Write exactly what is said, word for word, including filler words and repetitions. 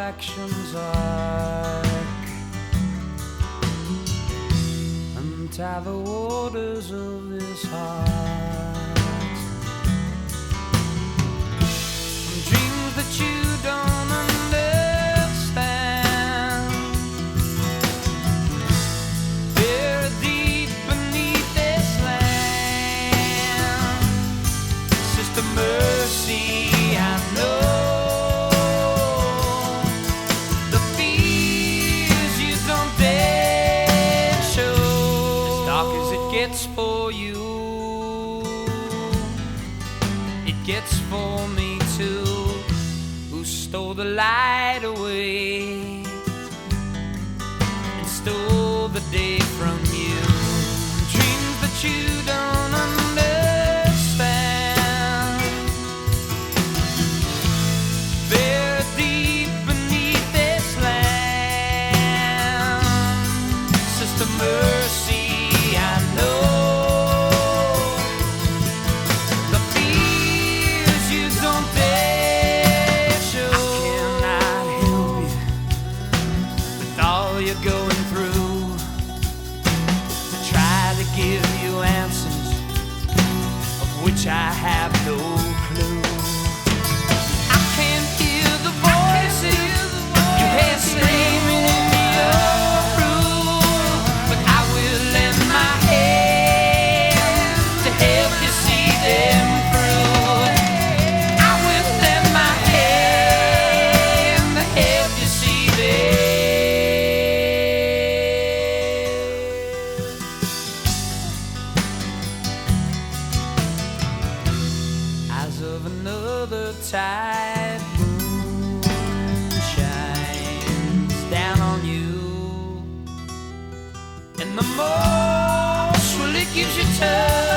actions arc, untie the waters of this heart, from dreams that you don't understand, buried deep beneath this land. Sister Mercy, I know the fears you don't dare show. As dark as it gets for you, it gets for me too, who stole the light away and stole the day from you. Dreams that you don't understand, buried deep beneath this land. Sister Mercy, I know the fears you don't dare show. I cannot help you with all you're going through, to try to give you answers of which I have no clue. I can hear the voices you hear screaming in your room, but I will lend my hand to help you see them through. I will lend my hand to help you see them. Eyes of another tide, moon shines down on you, and the more surely gives you touch.